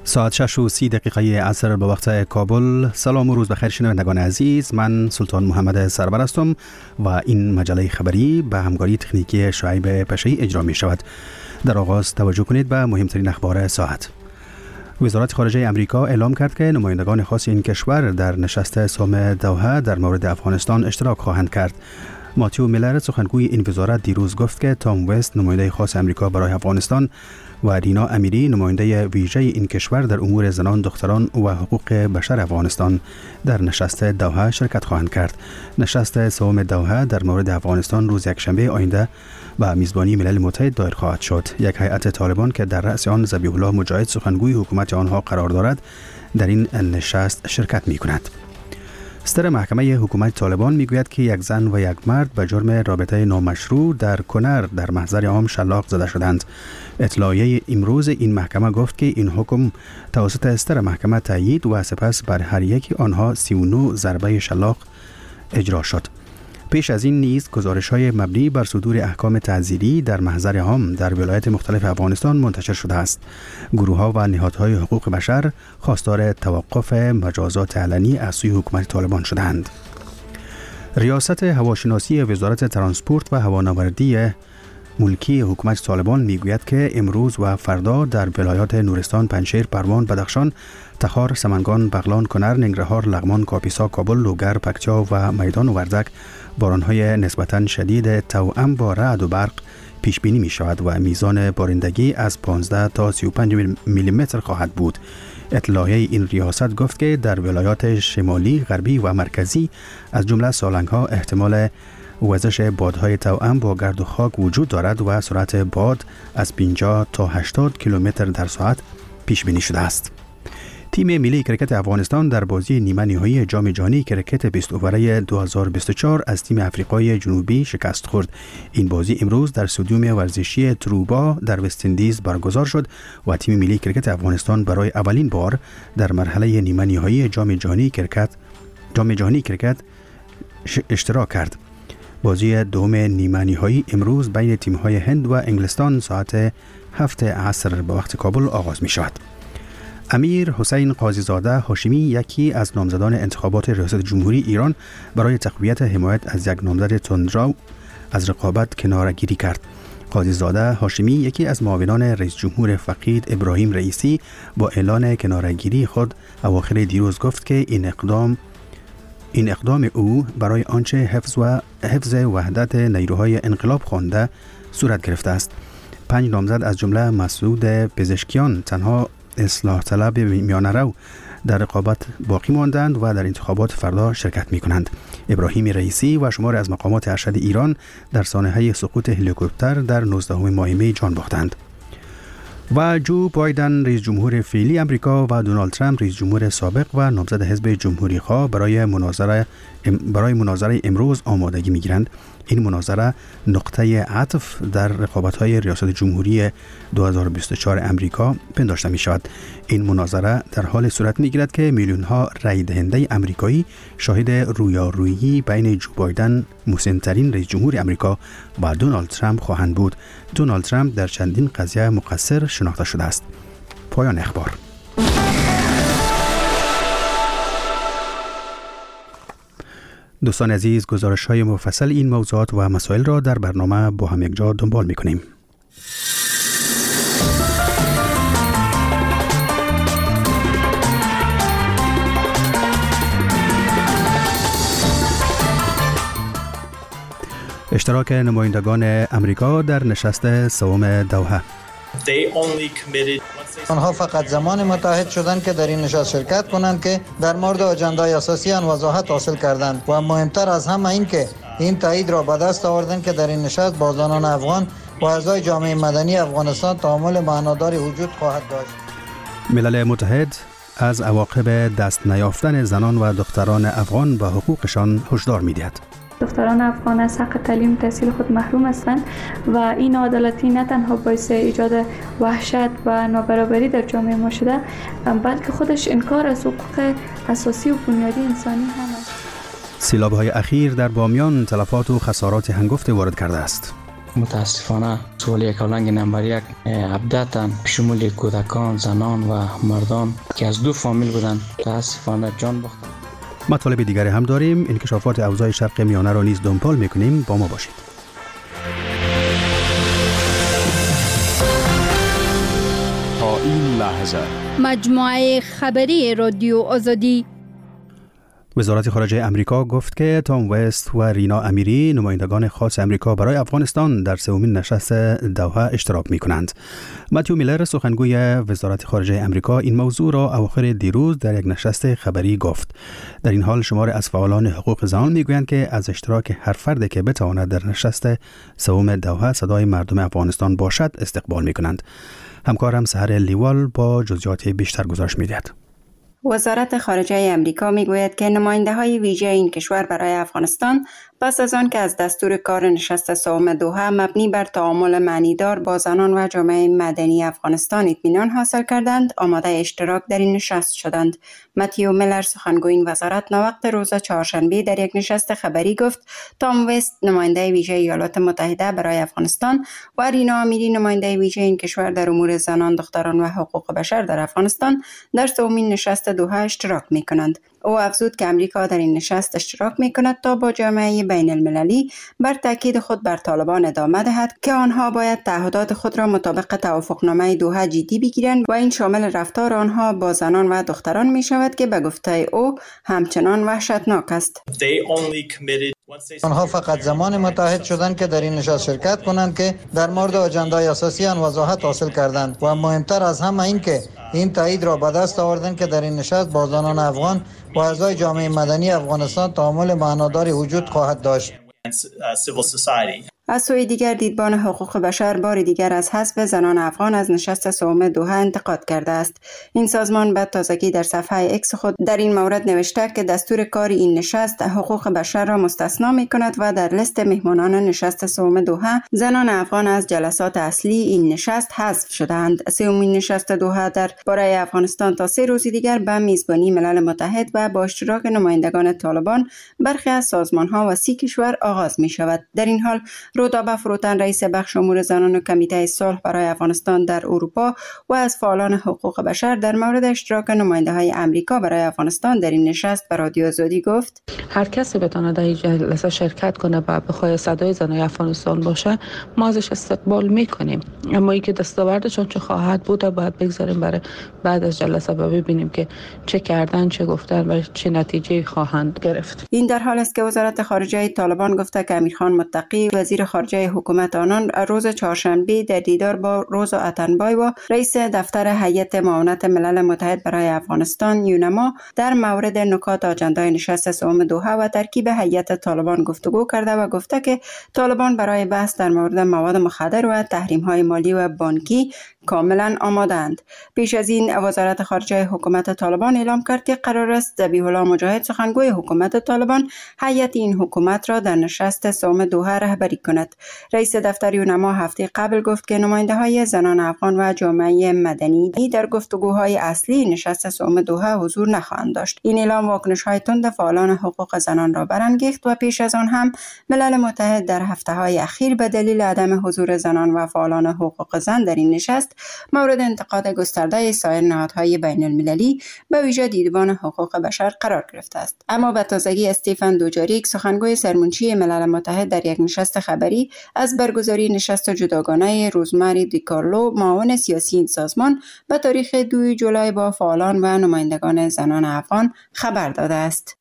ساعت 6:30 عصر به وقت کابل. سلام و روز بخیر شنوندگان عزیز، من سلطان محمد سرور هستم و این مجله خبری به همکاری تکنیکی شعیب پشه‌ای اجرا می شود. در آغاز توجه کنید به مهمترین اخبار ساعت. وزارت خارجه امریکا اعلام کرد که نمایندگان خاص این کشور در نشست سوم دوحه در مورد افغانستان اشتراک خواهند کرد. ماتیو میلر سخنگوی این وزارت دیروز گفت که تام وست نماینده خاص امریکا برای افغانستان و رینا امیری نماینده ویژه این کشور در امور زنان، دختران و حقوق بشر افغانستان در نشست دوحه شرکت خواهند کرد. نشست سوم دوحه در مورد افغانستان روز یکشنبه آینده و میزبانی ملل متحد دایر خواهد شد. یک هیئت طالبان که در رأس آن ذبیح الله مجاهد سخنگوی حکومت آنها قرار دارد در این نشست شرکت می کند. صدر محکمه حکومت طالبان میگوید که یک زن و یک مرد به جرم رابطه نامشروع در کنر در محضر عام شلاق زده شدند. اطلاعیه امروز این محکمه گفت که این حکم توسط صدر محکمه تایید و سپس بر هر یک آنها 39 ضربه شلاق اجرا شد. پیش از این نیز گزارش‌های مبنی بر صدور احکام تعزیری در محضر عام در ولایات مختلف افغانستان منتشر شده است. گروه‌ها و نهادهای حقوق بشر خواستار توقف مجازات علنی از سوی حکومت طالبان شدند. ریاست هواشناسی وزارت ترانسپورت و هوانوردی ملکی حکومت طالبان میگوید که امروز و فردا در ولایات نورستان، پنجشیر، پروان، بدخشان، تخار، سمنگان، بغلان، کنر، ننگرهار، لغمان، کاپیسا، کابل، لوگر، پکتیا و میدان وردک باران‌های نسبتاً شدید توأم با رعد و برق پیش بینی می شود و میزان بارندگی از 15 تا 35 میلیمتر خواهد بود. اطلاعیه این ریاست گفت که در ولایات شمالی، غربی و مرکزی از جمله سالنگ‌ها احتمال وزش بادهای توأم با گرد و خاک وجود دارد و سرعت باد از 50 تا 80 کیلومتر در ساعت پیش بینی شده است. تیم ملی کرکت افغانستان در بازی نیمه نهایی جام جهانی کرکت 20 اوره 2024 از تیم آفریقای جنوبی شکست خورد. این بازی امروز در استادیوم ورزشی تروبا در وست اندیز برگزار شد و تیم ملی کرکت افغانستان برای اولین بار در مرحله نیمه نهایی جام جهانی کرکت اشتراک کرد. بازی دوم نیمه نهایی امروز بین تیم‌های هند و انگلستان ساعت 7 عصر به وقت کابل آغاز می شود. امیر حسین قاضی زاده هاشمی یکی از نامزدان انتخابات ریاست جمهوری ایران برای تقویت حمایت از یک نامزد تندرو از رقابت کناره‌گیری کرد. قاضی زاده هاشمی یکی از معاونان رئیس جمهور فقید ابراهیم رئیسی با اعلان کناره‌گیری خود اواخر دیروز گفت که این اقدام او برای آنچه حفظ وحدت نیروهای انقلاب خوانده صورت گرفته است. 5 نامزد از جمله مسعود پزشکیان تنها اصلاح طلب میانه رو در رقابت باقی ماندند و در انتخابات فردا شرکت می کنند. ابراهیم رئیسی و شمار از مقامات ارشد ایران در سانحه سقوط هلیکوپتر در 19 ماه می جان باختند. و جو بایدن رئیس جمهور فعلی امریکا و دونالد ترامپ رئیس جمهور سابق و نامزد حزب جمهوری خواه برای مناظره امروز آمادگی می‌گیرند. این مناظره نقطه عطف در رقابت‌های ریاست جمهوری 2024 امریکا پنداشته می‌شود. این مناظره در حال صورت می‌گیرد که میلیون‌ها رای دهنده امریکایی شاهد رویارویی بین جو بایدن مسن‌ترین رئیس جمهور امریکا و دونالد ترامپ خواهند بود. دونالد ترامپ در چندین قضیه مقصر شناخته شده است. پایان اخبار. دوستان عزیز، گزارش‌های مفصل این موضوعات و مسائل را در برنامه با هم یکجا دنبال می‌کنیم. اشتراک نمایندگان امریکا در نشست سوم دوحه. آنها فقط زمان متحد شدند که در این نشست شرکت کنند که در مورد اجندای اساسی آن وضاحت حاصل کردند و مهمتر از همه این که این تایید را به دست آوردند که در این نشست با زنان افغان و اعضای جامعه مدنی افغانستان تعامل معناداری وجود خواهد داشت. ملل متحد از عواقب دست نیافتن زنان و دختران افغان و حقوقشان هشدار می‌دهد. دختران افغان از حق تعلیم تحصیل خود محروم هستند و این عدالتی نه تنها باعث ایجاد وحشت و نابرابری در جامعه ما شده، بلکه خودش انکار از حقوق اساسی و بنیادی انسانی هم است. سیلاب‌های اخیر در بامیان تلفات و خسارات هنگفت وارد کرده است. متاسفانه سوال یکاولنگ نمبر 1 ابدتن شمول کودکان، زنان و مردان که از 2 فامیل بودن متاسفانه جان باختن. مطالب دیگری هم داریم. انکشافات اوضاع شرق میانه را نیز دنبال میکنیم. با ما باشید. تا این لحظه مجموعه خبری رادیو آزادی. وزارت خارجه امریکا گفت که تام وست و رینا امیری نمایندگان خاص امریکا برای افغانستان در سومین نشست دوحه اشتراک می‌کنند. متیو میلر سخنگوی وزارت خارجه امریکا این موضوع را اواخر دیروز در یک نشست خبری گفت. در این حال شمار از فعالان حقوق زنان میگویند که از اشتراک هر فردی که بتواند در نشست سوم دوحه صدای مردم افغانستان باشد استقبال می‌کنند. همکارم سحر لیوال با جزئیات بیشتر گزارش می‌دهد. وزارت خارجه امریکا میگوید که نماینده‌های ویژه این کشور برای افغانستان پس از آن که از دستور کار نشست سوم دوحه مبنی بر تعامل معنیدار با زنان و جامعه مدنی افغانستان اطمینان حاصل کردند، آماده اشتراک در این نشست شدند. متیو میلر سخنگوی این وزارت ناوقت روز چهارشنبه در یک نشست خبری گفت تام وست نماینده ویژه ایالات متحده برای افغانستان و رینا امیری نماینده ویژه این کشور در امور زنان، دختران و حقوق بشر در افغانستان در سومین نشست دوحه اشتراک می‌کنند. او افزود که امریکا در این نشست اشتراک می‌کند تا با جامعه بین المللی بر تاکید خود بر طالبان ادامه دهد که آنها باید تعهدات خود را مطابق توافقنامه دوحه جدی بگیرند و این شامل رفتار آنها با زنان و دختران می‌شود که به گفته او همچنان وحشتناک است. آنها فقط زمان متحد شدند که در این نشست شرکت کنند که در مورد اجندای اساسی آن وضاحت حاصل کردند و مهمتر از همه این که این تایید را به دست آوردند که در این نشست با زنان افغان و اعضای جامعه مدنی افغانستان تعامل معناداری وجود خواهد داشت. از سوی دیگر دیدبان حقوق بشر بار دیگر از حذف زنان افغان از نشست سوم دوحه انتقاد کرده است. این سازمان به تازگی در صفحه اکس خود در این مورد نوشته که دستور کار این نشست حقوق بشر را مستثنا می کند و در لیست مهمانان نشست سوم دوحه زنان افغان از جلسات اصلی این نشست حذف شدند. سومین نشست دوحه در برای افغانستان تا 3 روز دیگر به میزبانی ملل متحد و با اشتراک نمایندگان طالبان برخی از سازمان‌ها و 30 کشور آغاز می شود. در این حال رودابه فروتن رئیس بخش امور زنان و کمیته صلح برای افغانستان در اروپا و از فعالان حقوق بشر در مورد اشتراک نماینده‌های امریکا برای افغانستان در این نشست به رادیو آزادی گفت هر کسی بتونه در این جلسه شرکت کنه و بخواد صدای زنان افغانستان باشه ما ازش استقبال میکنیم، اما اینکه دستاوردشون چه خواهد بود باید بگذاریم برای بعد از جلسه ببینیم که چه کردن، چه گفتن و چه نتیجه خواهند گرفت. این در حال است که وزارت خارجه طالبان گفته که امیرخان متقی وزیر خارجه حکومت آنان روز چهارشنبه در دیدار با روزا اتنبای و رئیس دفتر هیئت معاونت ملل متحد برای افغانستان یونما در مورد نکات آجندای نشست سوم دوحه و ترکیب هیئت طالبان گفتگو کرده و گفته که طالبان برای بحث در مورد مواد مخدر و تحریم‌های مالی و بانکی کاملا آماده‌اند. پیش از این وزارت خارجه حکومت طالبان اعلام کرد که قرار است ذبیح الله مجاهد سخنگوی حکومت طالبان هیئت این حکومت را در نشست سوم دوحه رهبری کند. رئیس دفتر یونما هفته قبل گفت که نماینده‌های زنان افغان و جامعه مدنی در گفتگوهای اصلی نشست سوم دوحه حضور نخواهند داشت. این اعلام واکنش‌های تند فعالان حقوق زنان را برانگیخت و پیش از آن هم ملل متحد در هفته‌های اخیر به دلیل عدم حضور زنان و فعالان حقوق زن در این نشست مورد انتقاد گسترده سایر نهادهای بین المللی به ویژه دیدبان حقوق بشر قرار گرفته است. اما به تازگی استیفن دوجاریک سخنگوی سرمنشی ملل متحد در یک نشست خبری از برگزاری نشست جداگانه روزماری دیکارلو معاون سیاسی این سازمان به تاریخ 2 جولای با فعالان و نمایندگان زنان افغان خبر داده است.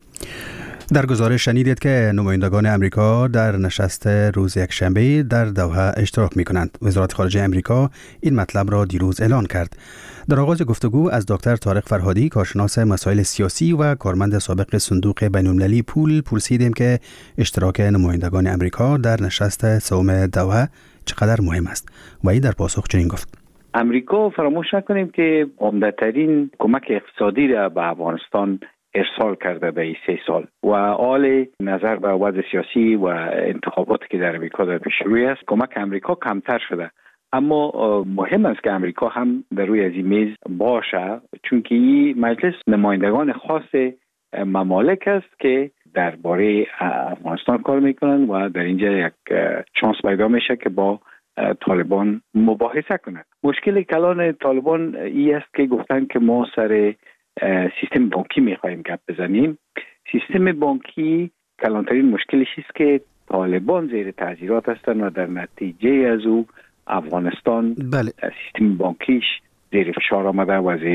در گزارش شنیدید که نمایندگان امریکا در نشست روز یکشنبه در دوحه اشتراک می کنند. وزارت خارجه امریکا این مطلب را دیروز اعلان کرد. در آغاز گفتگو از دکتر طارق فرهادی کارشناس مسائل سیاسی و کارمند سابق صندوق بین‌المللی پول پرسیدیم که اشتراک نمایندگان امریکا در نشست سوم دوحه چقدر مهم است و این در پاسخ چنین گفت: امریکا فراموش نکنیم که عمده‌ترین کمک اقتصادی را به افغانستان ارسال کرده به این 3 سال و حال نظر به وضع سیاسی و انتخاباتی که در امریکا در پیش روی است کمک امریکا کمتر شده، اما مهم است که امریکا هم در روی از این میز باشه، چون که این مجلس نمایندگان خاص ممالک است که درباره افغانستان کار میکنن و در اینجا یک شانس پیدا میشه که با طالبان مباحثه کنند. مشکل کلان طالبان ای است که گفتن که ما سر سیستم بانکی میخوایم گپ بزنیم. سیستم بانکی کلانترین مشکلش است که طالبان زیر تعذیرات هستند و در نتیجه از او افغانستان سیستم بانکیش زیر فشار آمده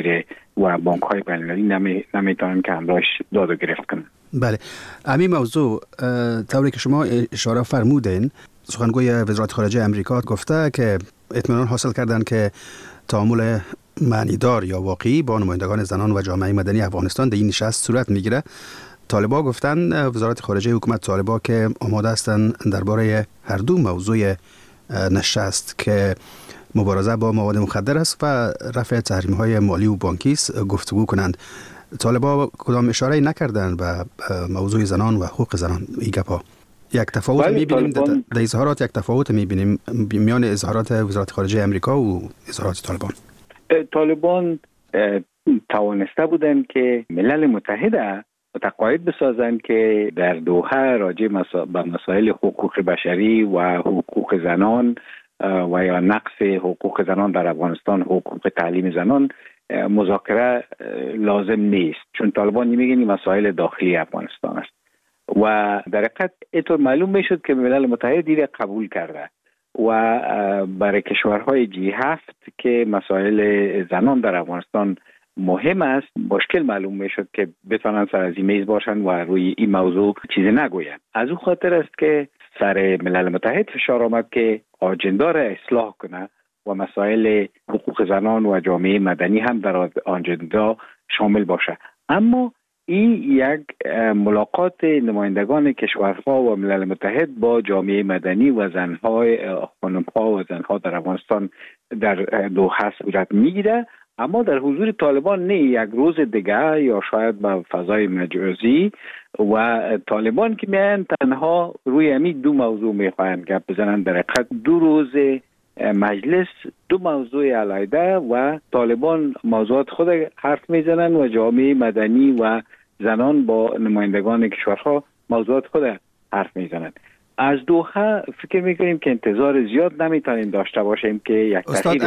و بانک های بین‌المللی نمیتونن که همراهش داد و گرفت کنن. بله، همین موضوع طوری که شما اشاره فرمودین، سخنگوی وزارت خارجه امریکا گفته که اطمینان حاصل کردن که تعامل معنیدار یا واقعی با نمایندگان زنان و جامعه مدنی افغانستان در این نشست صورت میگیره. طالبا گفتن، وزارت خارجه حکومت طالبا، که آماده هستند درباره هر دو موضوع نشست که مبارزه با مواد مخدر است و رفع تحریم‌های مالی و بانکی است گفتگو کنند. طالبا کدام اشاره نکردند به موضوع زنان و حقوق زنان. این گپا یک تفاوت می‌بینیم در اظهارات، یک تفاوت می‌بینیم میان اظهارات وزارت خارجه امریکا و اظهارات طالبان. طالبان توانسته بودند که ملل متحد متقاعد بسازند که در دوحه راجع به مسائل حقوق بشری و حقوق زنان و یا نقص حقوق زنان در افغانستان، حقوق تعلیم زنان مذاکره لازم نیست، چون طالبان میگن این مسائل داخلی افغانستان است و در حقیقت اینطور معلوم میشد که ملل متحد دیگه قبول کرده و برای کشورهای G7 که مسائل زنان در افغانستان مهم است مشکل معلوم میشد که بتوانند سر از این میز باشند و روی این موضوع چیزی نگویند. از اون خاطر است که سر ملل متحد فشار آمد که آجندا را اصلاح کنه و مسائل حقوق زنان و جامعه مدنی هم در آجندا شامل باشه. اما این یک ملاقات نمایندگان کشورها و ملل متحد با جامعه مدنی و خانم‌ها و زنها در افغانستان در دوحه صورت میگیره، اما در حضور طالبان نه، یک روز دیگه یا شاید به فضای مجازی و طالبان که میان تنها روی همین دو موضوع میخواهند گپ بزنن. در حقیقت 2 روز مجلس 2 موضوع علیحده و طالبان موضوعات خود حرف میزنن و جامعه مدنی و زنان با نمایندگان کشورها موضوعات خود حرف میزنن. از دوحه فکر میکنیم که انتظار زیاد نمیتونیم داشته باشیم که یک استاد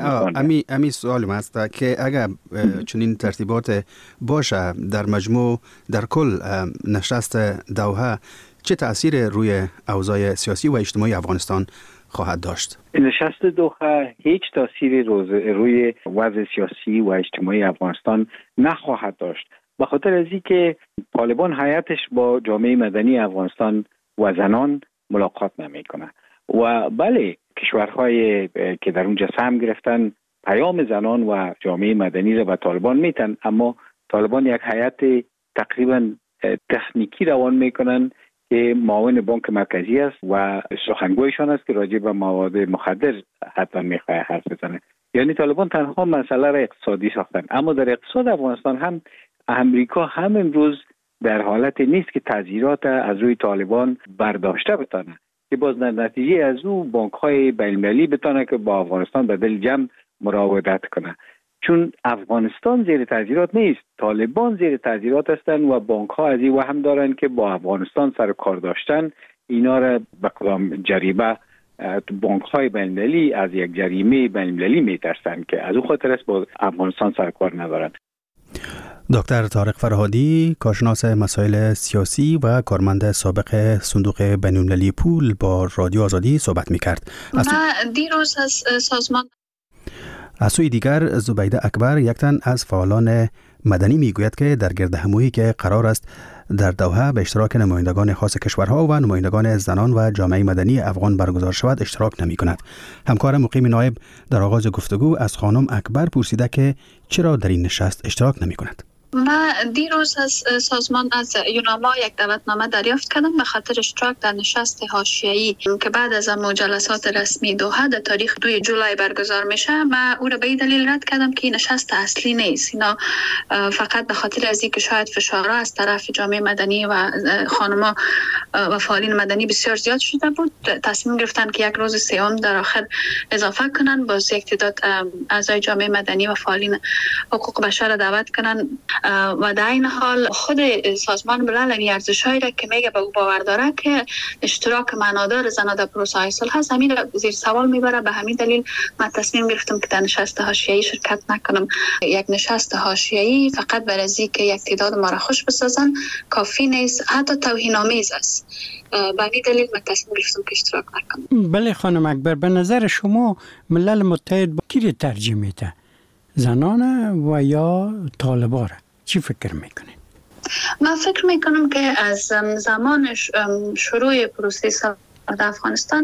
امی سوال است که اگر چنین ترتیبات باشه در مجموع در کل نشست دوحه چه تأثیر روی اوضاع سیاسی و اجتماعی افغانستان خواهد داشت؟ نشست دوحه هیچ تأثیری روی وضع سیاسی و اجتماعی افغانستان نخواهد داشت، به خاطر از اینکه طالبان هیئتش با جامعه مدنی افغانستان و زنان ملاقات نمیکنه و بله کشورهای که در اونجا سهم گرفتن پیام زنان و جامعه مدنی را به طالبان میتن، اما طالبان یک هیئت تقریبا تکنیکی روان میکنن که معاون بانک مرکزی است و سخنگویشان است که راجع به مواد مخدر حتما میخواد حرف بزنه. یعنی طالبان تنها مسئله را اقتصادی ساختن، اما در اقتصاد افغانستان هم امریکا هم امروز در حالت نیست که تعذیرات از روی طالبان برداشته بتانه، که باز در نتیجه از او بانک‌های بین‌المللی بتانه که با افغانستان به دل جمع مراودت کنه، چون افغانستان زیر تعذیرات نیست، طالبان زیر تعذیرات هستند و بانک‌ها از این وهم دارن که با افغانستان سر کار داشتن اینا را به کدام جریمه بانک‌های بین‌المللی از یک جریمه بین‌المللی میترسن که از اون خاطر است با افغانستان سر کار ندارن. دکتر طارق فرهادی، کارشناس مسائل سیاسی و کارمند سابق صندوق بین‌المللی پول، با رادیو آزادی صحبت می‌کرد. دیروز از سازمان از سوی دیگر زبیده اکبر، یک تن از فعالان مدنی، میگوید که در گردهمایی که قرار است در دوحه به اشتراک نمایندگان خاص کشورها و نمایندگان زنان و جامعه مدنی افغان برگزار شود اشتراک نمی کند. همکار مقیم نایب در آغاز گفتگو از خانم اکبر پرسیده که چرا در این نشست اشتراک نمی کند. من دیروز از سازمان از یوناما یک دعوتنامه دریافت کردم به خاطر اشتراک در نشست حاشیه‌ای که بعد از جلسات رسمی دوحه در تاریخ 2 جولای برگزار میشه. من او را به این دلیل رد کردم که این نشست اصلی نیست، اینا فقط به خاطر از اینکه شاید فشارها از طرف جامعه مدنی و خانم‌ها و فعالین مدنی بسیار زیاد شده بود، تصمیم گرفتن که یک روز سوم در آخر اضافه کنن، باز یک تعداد اعضای جامعه مدنی و فعالین حقوق بشر را دعوت کنن و در این حال خود سازمان ملل این ارزش‌هایی را که میگه به او باور داره که اشتراک معنادار زنان در پروسه صلح هست، همین را زیر سوال میبره. به همین دلیل من تصمیم گرفتم که در نشست حاشیه‌ای شرکت نکنم. یک نشست حاشیه‌ای فقط برای از اینکه یک تعداد ما را خوش بسازن کافی نیست، حتی توهین‌آمیز است. به همین دلیل من تصمیم گرفتم که اشتراک نکنم. بله خانم اکبر، به نظر شما ملل متحد با کی ترجیح میده؟ زنان و یا طالبان؟ چی فکر میکنین؟ من فکر میکنم که از زمان شروع پروسه در افغانستان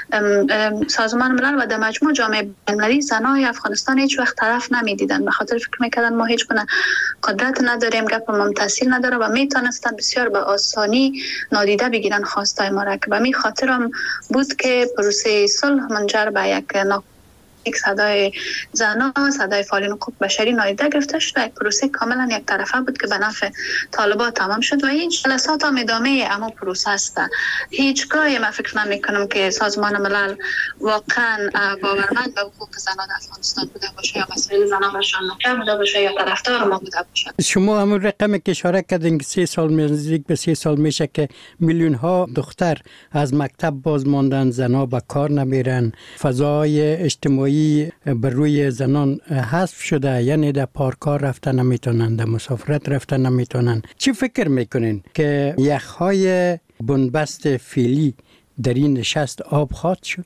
سازمان ملل و در مجموع جامعه بین‌المللی زنای افغانستان هیچ وقت طرف نمیدیدن. به خاطر فکر میکردن ما هیچ گونه قدرت نداریم، گپمون تاثیر نداره و میتونستن بسیار به آسانی نادیده بگیرن خواستای ما را. که به می خاطرم بود که پروسه صلح منجر به یک صدای زنان، صدای فعالین حقوق بشری نادیده گرفته شد و یک پروسه کاملا یک طرفه بود که به نفع طالبان تمام شد و این جلسات هم ادامه اما پروسه است. هیچگاهی من فکر نمی‌کنم که سازمان ملل واقعا باورمند به حقوق زنان افغانستان بوده باشه یا مسائل زنان و شان‌نوکر بوده باشه یا طرفدار ما بوده باشه. شما همون رقمی که اشاره کردین که 3 سال نزدیک به 3 سال میشه که میلیون ها دختر از مکتب باز ماندن، زنا به کار نمیرن، فضای اجتماعی بر روی زنان حذف شده، یعنی در پارک‌ها رفتن نمیتونن، در مسافرت رفتن نمیتونن. چی فکر میکنین که یخهای بنبست فعلی در این نشست آب خواهد شد؟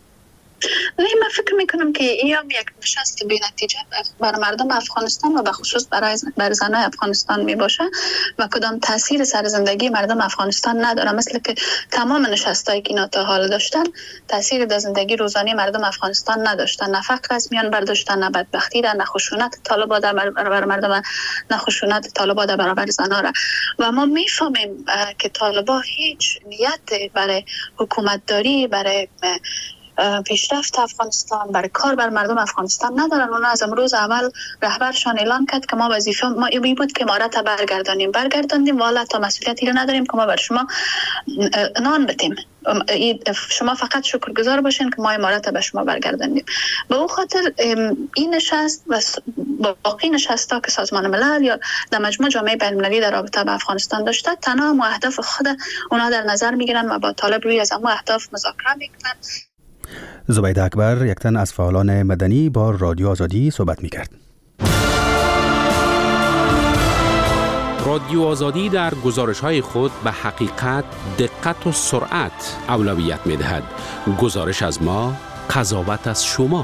من فکر میکنم که این یک نشست بی نتیجه برای مردم افغانستان و به خصوص برای زنان افغانستان می باشه و کدام تاثیر سر زندگی مردم افغانستان نداره. مثل که تمام نشستایی که اینا تا حال داشتن تاثیر در زندگی روزانه مردم افغانستان نداشتن، نه فقر از میان برداشتن، نه بدبختی در، نه خشونت طالبان در برابر مردم، نه خشونت طالبان در برابر زنان را. و ما میفهمیم که طالبان هیچ نیت برای حکومتداری، برای پیشرفت افغانستان، برای کار بر مردم افغانستان ندارن. اونا از امروز اول رهبرشان اعلان کرد که ما وظیفه ما این بود که امارت برگرداندیم و حالا تا مسئولیتی رو نداریم که ما بر شما نان بدیم، شما فقط شکرگزار باشین که ما امارت به شما برگرداندیم. به اون خاطر این نشست و باقی نشستا که سازمان ملل یا در مجموع جامعه بین‌المللی در رابطه با افغانستان داشته تنها اهداف خود اونا در نظر میگیرن و با طالب روی از اون اهداف مذاکره میکنن. زبیده اکبر، یک تن از فعالان مدنی، با رادیو آزادی صحبت میکرد. رادیو آزادی در گزارش‌های خود به حقیقت، دقت و سرعت اولویت می‌دهد. گزارش از ما، قضاوت از شما.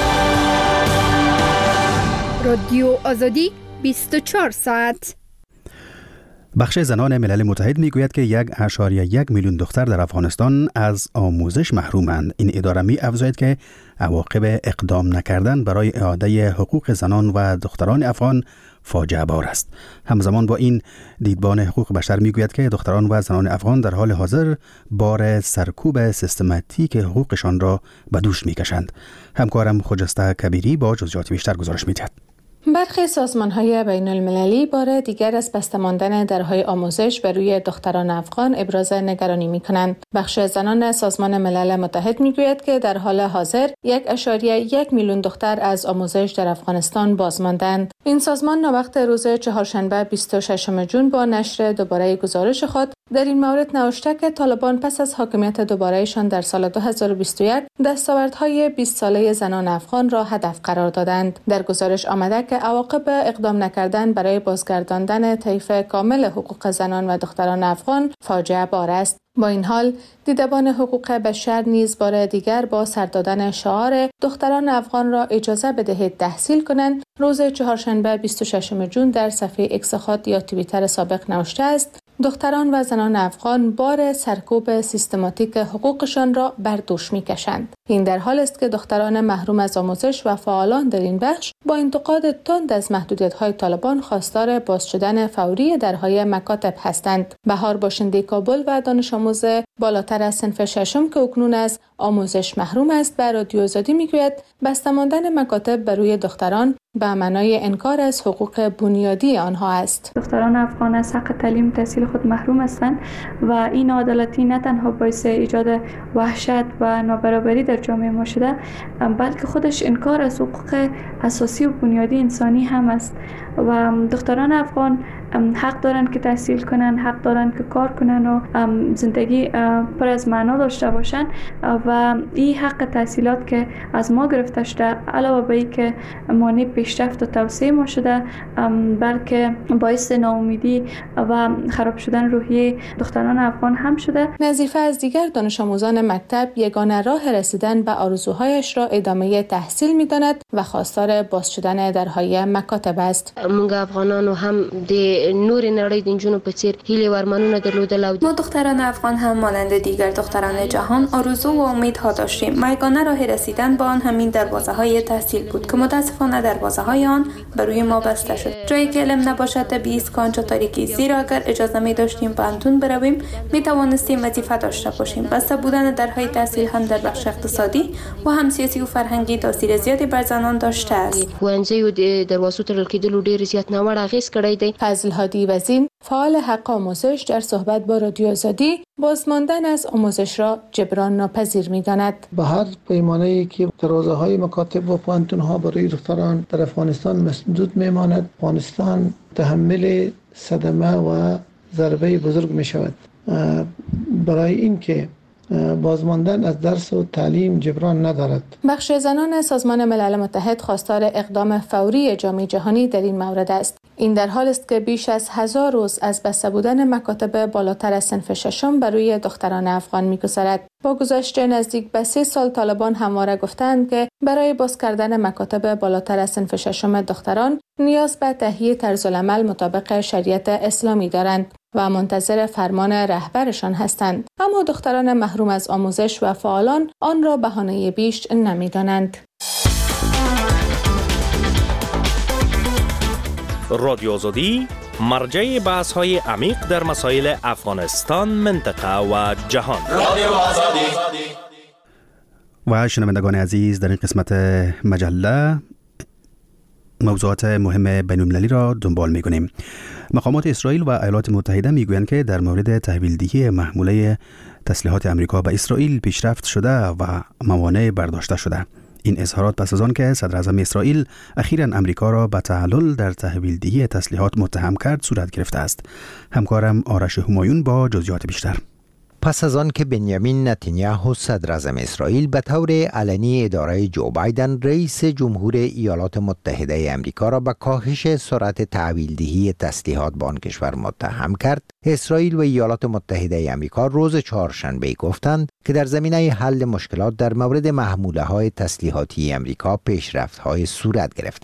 رادیو آزادی 24 ساعت. بخش زنان ملل متحد میگوید که 1.1 میلیون دختر در افغانستان از آموزش محرومند. این اداره می افزاید که عواقب اقدام نکردن برای اعاده حقوق زنان و دختران افغان فاجعه بار است. همزمان با این، دیدبان حقوق بشر میگوید که دختران و زنان افغان در حال حاضر بار سرکوب سیستماتیک حقوقشان را به دوش میکشند. همکارم خجسته کبیری با جزئیات بیشتر گزارش میدهد. برخی سازمان‌های بین‌المللی بار دیگر از بسته ماندن درهای آموزش بر روی دختران افغان ابراز نگرانی می‌کنند. بخش زنان سازمان ملل متحد می‌گوید که در حال حاضر 1.1 میلیون دختر از آموزش در افغانستان باز ماندند. این سازمان ناوقت روز چهارشنبه 26 جون با نشر دوباره گزارش خود در این مورد نوشته که طالبان پس از حاکمیت دوباره‌شان در سال 2021 دستاوردهای 20 ساله زنان افغان را هدف قرار دادند. در گزارش آمده که عواقب اقدام نکردن برای بازگرداندن طیف کامل حقوق زنان و دختران افغان فاجعه بار است. با این حال، دیدبان حقوق بشر نیز بار دیگر با سر دادن شعار دختران افغان را اجازه بدهید تحصیل کنند روز چهارشنبه 26 جون در صفحه اکس خود یا توییتر سابق نوشته است: دختران و زنان افغان بار سرکوب سیستماتیک حقوقشان را بر دوش می‌کشند. این در حال است که دختران محروم از آموزش و فعالان در این بخش با انتقاد تند از محدودیت‌های طالبان خواستار باز شدن فوری درهای مکاتب هستند. بهار باشنده کابل و دانش آموز بالاتر از صنف ششم که اکنون از آموزش محروم است به رادیو آزادی میگوید بسته ماندن مکاتب بر روی دختران به معنای انکار از حقوق بنیادی آنها است. دختران افغان از حق تعلیم تحصیل خود محروم هستند و این عدالتی نه تنها باعث ایجاد وحشت و نابرابری در جامعه ما شده، بلکه خودش انکار از حقوق اساسی و بنیادی انسانی هم است. و دختران افغان حق دارن که تحصیل کنن، حق دارن که کار کنن و زندگی پر از معنا داشته باشن و این حق تحصیلات که از ما گرفته شده علاوه بر این که مانع پیشرفت و توسعه ما شده، بلکه باعث ناامیدی و خراب شدن روحیه دختران افغان هم شده. نظیفه از دیگر دانش آموزان مکتب یگانه راه رسیدن به آرزوهایش را ادامه تحصیل می‌داند و خواستار باز شدن درهای مکاتب است. موږ افغانانو هم د نور نړۍ د جنونو په څیر هیله ورمنونه درلودل. ما دختران افغان هم مانند دیگر دختران جهان آرزو و امیدها داشتیم. یگانه راه رسیدن به آن همین دروازه‌های تحصیل بود که متاسفانه دروازه‌های آن بر روی ما بسته شد. جایی که علم نباشد طبیعی است که آنجا تاریکی، زیرا اگر اجازه می داشتیم به پانتون برویم می توانستیم وظیفه داشته باشیم. بسته بودن درهای تحصیل هم در بخش اقتصادی و هم سیاسی و فرهنگی تاثیر زیادی بر زنان داشته است. ښوونځي د دروازو تړل کېدلو ډېر زیات ناوړه اغېز کړی دی. فضل هادی وزین، فعال حق آموزش، در صحبت با رادیو آزادی بازماندن از آموزش را جبران ناپذیر می‌داند. به هر پیمانه‌ای که دروازه‌های مکاتب و پانتون‌ها برای دختران در افغانستان مسدود می‌ماند، افغانستان تحمل صدمه و ضربه بزرگ می‌شود. برای اینکه بازماندن از درس و تعلیم جبران ندارد. بخش زنان سازمان ملل متحد خواستار اقدام فوری جامعه جهانی در این مورد است. این در حال است که بیش از 1000 روز از بسته بودن مکاتب بالاتر از صنف ششم بر روی دختران افغان می‌گذرد. با گذشت نزدیک به 3 سال طالبان همواره گفتند که برای باز کردن مکاتب بالاتر از صنف ششم دختران نیاز به تهیه طرزالعمل مطابق شریعت اسلامی دارند و منتظر فرمان رهبرشان هستند، اما دختران محروم از آموزش و فعالان آن را بهانه بیش نمی‌دانند. رادیو آزادی مرجع بحث‌های عمیق در مسائل افغانستان، منطقه و جهان. رادیو آزادی. و شنوندگان عزیز، در این قسمت مجله موضوعات مهم بین‌المللی را دنبال می‌کنیم. مقامات اسرائیل و ایالات متحده میگویند که در مورد تحویلدهی محموله تسلیحات آمریکا به اسرائیل پیشرفت شده و موانع برداشته شده. این اظهارات پس از آن که صدر اعظم اسرائیل اخیراً آمریکا را به تعلل در تحویلدهی تسلیحات متهم کرد صورت گرفته است. همکارم آرش همایون با جزئیات بیشتر. پس از آن که بنیامین نتانیاهو صدر اعظم اسرائیل به طور علنی اداره جو بایدن رئیس جمهور ایالات متحده آمریکا را به کاهش سرعت تحویلدهی تسلیحات به آن کشور متهم کرد، اسرائیل و ایالات متحده آمریکا روز چهارشنبه گفتند که در زمینه حل مشکلات در مورد محموله های تسلیحاتی آمریکا پیشرفت‌های صورت گرفته.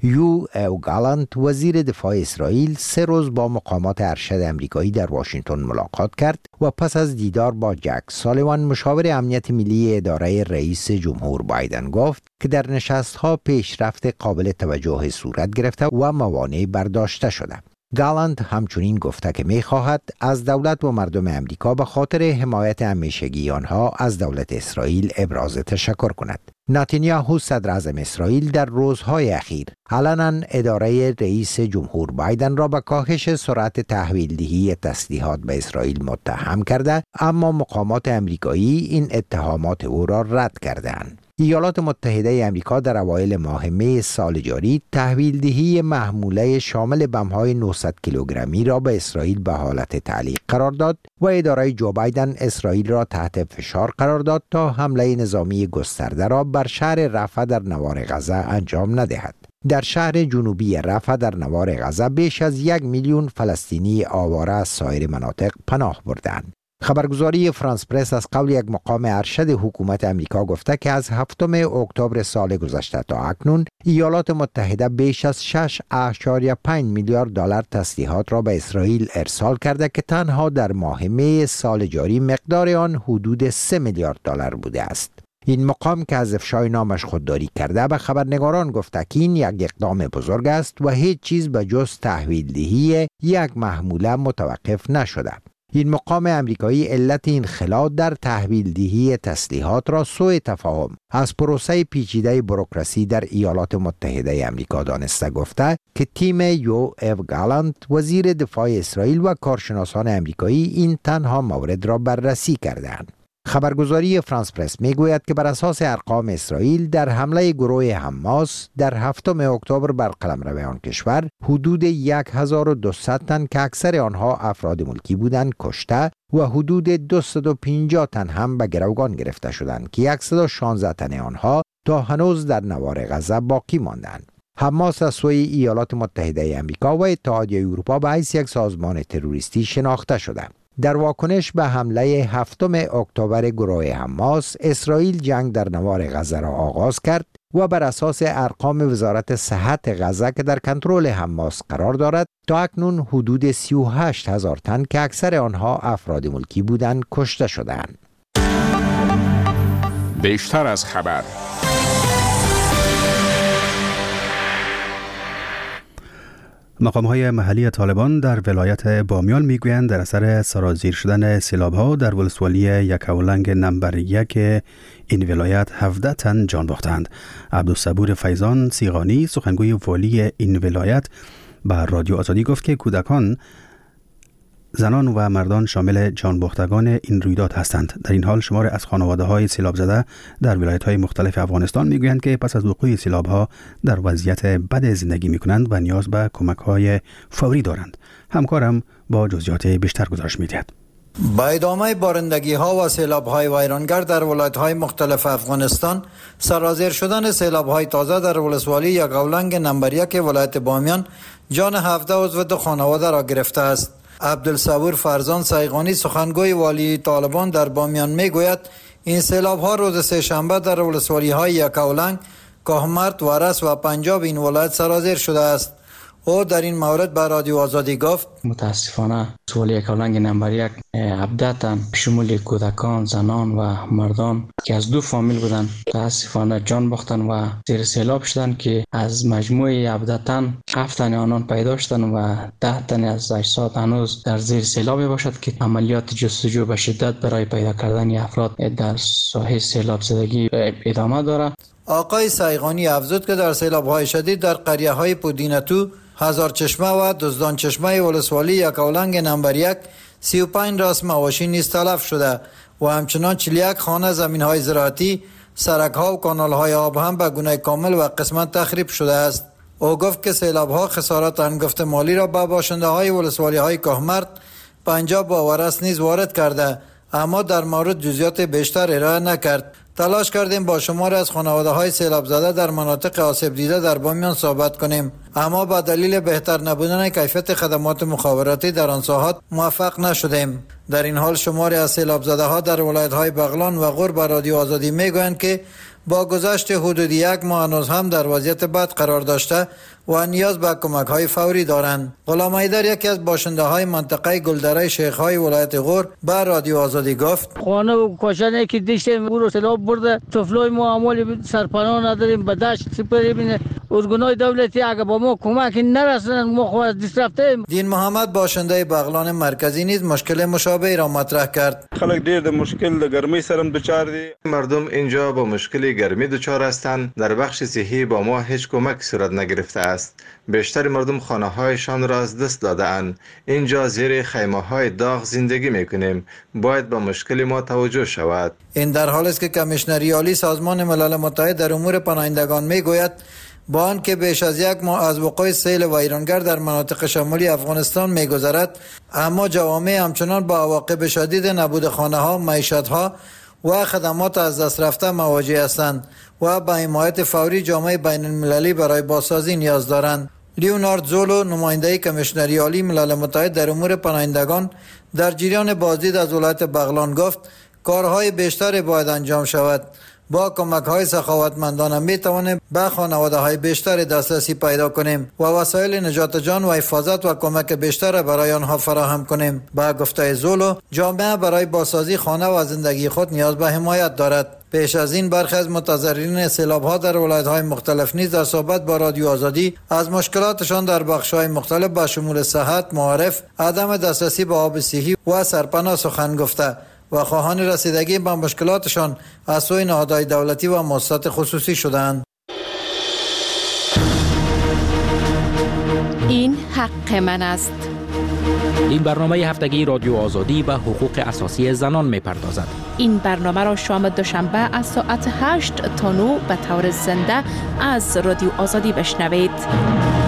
او گالانت وزیر دفاع اسرائیل 3 روز با مقامات ارشد امریکایی در واشنگتن ملاقات کرد و پس از دیدار با جک سالیوان مشاور امنیت ملی اداره رئیس جمهور بایدن گفت که در نشست‌ها پیشرفت قابل توجه صورت گرفته و موانع برداشته شده. گالانت همچنین گفته که می‌خواهد از دولت و مردم امریکا به خاطر حمایت همیشگی آنها از دولت اسرائیل ابراز تشکر کند. نتانیاهو صدر اعظم اسرائیل در روزهای اخیر علنا اداره رئیس جمهور بایدن را به کاهش سرعت تحویلدهی تسلیحات به اسرائیل متهم کرده، اما مقامات امریکایی این اتهامات او را رد کردند. ایالات متحده آمریکا در اوایل ماه می سال جاری تحویلدهی محموله شامل بم‌های 900 کیلوگرمی را به اسرائیل به حالت تعلیق قرار داد و اداره جو بایدن اسرائیل را تحت فشار قرار داد تا حمله نظامی گسترده را بر شهر رفح در نوار غزه انجام ندهد. در شهر جنوبی رفح در نوار غزه بیش از 1 میلیون فلسطینی آواره از سایر مناطق پناه بردند. خبرگزاری فرانس پرس از قول یک مقام ارشد حکومت امریکا گفته که از 7 اکتبر سال گذشته تا اکنون ایالات متحده بیش از 6.5 میلیارد دلار تسلیحات را به اسرائیل ارسال کرده که تنها در ماه می سال جاری مقدار آن حدود 3 میلیارد دلار بوده است. این مقام که از افشای نامش خودداری کرده به خبرنگاران گفته که این یک اقدام بزرگ است و هیچ چیز به جز تحویلدهی یک محموله متوقف نشده. این مقام امریکایی علت این خلال در تحویلدهی تسلیحات را سوء تفاهم از پروسه پیچیده بوروکراسی در ایالات متحده آمریکا دانسته گفته که تیم او گالانت وزیر دفاع اسرائیل و کارشناسان امریکایی این تنها مورد را بررسی کردند. خبرگزاری فرانس پرس میگوید که بر اساس ارقام اسرائیل در حمله گروه حماس در 7 اکتبر بر قلمرو آن کشور حدود 1200 تن که اکثر آنها افراد ملکی بودند کشته و حدود 250 تن هم به گروگان گرفته شدند که 116 تن آنها تا هنوز در نوار غزه باقی ماندند. حماس از سوی ایالات متحده آمریکا و اتحادیه اروپا به حیث یک سازمان تروریستی شناخته شده. در واکنش به حمله 7 اکتبر گروه حماس، اسرائیل جنگ در نوار غزه را آغاز کرد و بر اساس ارقام وزارت صحت غزه که در کنترل حماس قرار دارد، تا اکنون حدود 38,000 تن که اکثر آنها افراد ملکی بودند کشته شدند. بیشتر از خبر. مقام‌های محلی طالبان در ولایت بامیان میگویند در اثر سرازیر شدن سیلاب‌ها در ولسوالی یکاولنگ نمبر 1 این ولایت 17 تن جان باختند. عبدالصبور فیضان سیغانی سخنگوی والی این ولایت به رادیو آزادی گفت که کودکان، زنان و مردان شامل جان باختگان این رویداد هستند. در این حال شمار از خانواده‌های سیلاب زده در ولایت‌های مختلف افغانستان میگویند که پس از وقوع سیلاب‌ها در وضعیت بد زندگی می‌کنند و نیاز به کمک‌های فوری دارند. همکارم با جزئیات بیشتر گزارش می‌دهد. با ادامه بارندگی‌ها و سیلاب‌های ویرانگر در ولایت‌های مختلف افغانستان، سرازیر شدن سیلاب‌های تازه در ولسوالی یکاولنگ نمبر 1 ولایت بامیان جان 17 عضو دو خانواده را گرفته است. عبدالصبور فرزان سیغانی سخنگوی والی طالبان در بامیان میگوید این سیلاب ها روز سه‌شنبه در ولسوالی های یکاولنگ، کاهمرد، ورس و پنجاب این ولایت سرازیر شده است. او در این مورد به رادیو آزادی گفت متاسفانه ولسوالی یکاولنگ نمبر 1 17 تن شمول کودکان، زنان و مردان که از دو فامیل بودند متاسفانه جان باختن و زیر سیلاب شدن که از مجموع 17 تن 7 تن آنان پیدا شدن و 10 تن از اجساد هنوز در زیر سیلاب باشد که عملیات جستجو به شدت برای پیدا کردن افراد در ساحه سیلاب زدگی ادامه دارد. آقای سیغانی افزود که در سیلاب‌های شدید در قریه‌های پودینتو، هزار چشمه و دزدان چشمه ولسوالی یکاولنگ نمبر 1 35 راس مواشی نیز تلف شده و همچنان 41 خانه زمین‌های زراعتی، سرک‌ها و کانال‌های آب هم به گونه کامل و قسمت تخریب شده است. او گفت که سیلاب‌ها خسارات هنگفت مالی را به باشنده‌های ولسوالی‌های کاهمرد، پنجاب و ورس نیز وارد کرده، اما در مورد جزئیات بیشتر ارائه نکرد. تلاش کردیم با شماری از خانواده‌های سیلاب زده در مناطق آسیب دیده در بامیان صحبت کنیم، اما با دلیل بهتر نبودن کیفیت خدمات مخابراتی در آن ساحات موفق نشدیم. در این حال شماری از سیلاب زده ها در ولایت‌های بغلان و غور به رادیو آزادی میگویند که با گذشت حدود 1 ماه هنوز هم در وضعیت بد قرار داشته و نیاز به کمک‌های فوری دارند. غلام حیدر یکی از باشنده‌های منطقه گلدره شیخ‌های ولایت غور به رادیو آزادی گفت خانه و کوچه‌ای که دیشتیم او رو سیلاب برده، طفلای ما عمال سرپناه نداریم، به دشت سپری بینه. ارگان‌های دولتی اگه با ما کمک نرسونن ما خود دست رفتیم. دین محمد باشنده بغلان مرکزی نیز مشکل مشابهی را مطرح کرد. خلک ډیر د مشکل د ګرمۍ سره دچار دي. مردم اینجا با مشکل گرمی دچار هستند. در بخش صحی با ما هیچ کمک صورت نگرفته است. بیشتر مردم خانه هایشان را از دست داده اند. اینجا زیر خیمه های داغ زندگی میکنیم. باید به مشکل ما توجه شود. این در حالی است که کمیشنری عالی سازمان ملل متحد در امور پناهندگان میگوید با آنکه بیش از 1 ماه از وقوع سیل ویرانگر در مناطق شمالی افغانستان میگذرد، اما جوامع همچنان با عواقب شدید نبود خانه‌ها، معیشت‌ها و خدمات از دست رفته مواجه هستند و به حمایت فوری جامعه بین المللی برای بازسازی نیاز دارند. لیونارد زولو نماینده کمیشنری عالی ملل متحد در امور پناهندگان در جریان بازدید از ولایت بغلان گفت کارهای بیشتری باید انجام شود. با کمک‌های سخاوتمندانه می‌توانیم به خانواده‌های بیشتر دسترسی پیدا کنیم و وسایل نجات جان و حفاظت و کمک بیشتر برای آنها فراهم کنیم. با گفته زولو، جامعه برای بازسازی خانه و زندگی خود نیاز به حمایت دارد. پیش از این برخی از متضررین سیلاب‌ها در ولایت‌های مختلف نیز در صحبت با رادیو آزادی از مشکلاتشان در بخش‌های مختلف به شمول صحت، معارف، عدم دسترسی به آب صحی و سرپناه سخن گفته و خواهان رسیدگی به مشکلاتشان از سوی نهادهای دولتی و مؤسسات خصوصی شدند. این حق من است. این برنامه هفتگی رادیو آزادی به حقوق اساسی زنان می‌پردازد. این برنامه را شام دوشنبه از ساعت 8 تا 9 به طور زنده از رادیو آزادی بشنوید.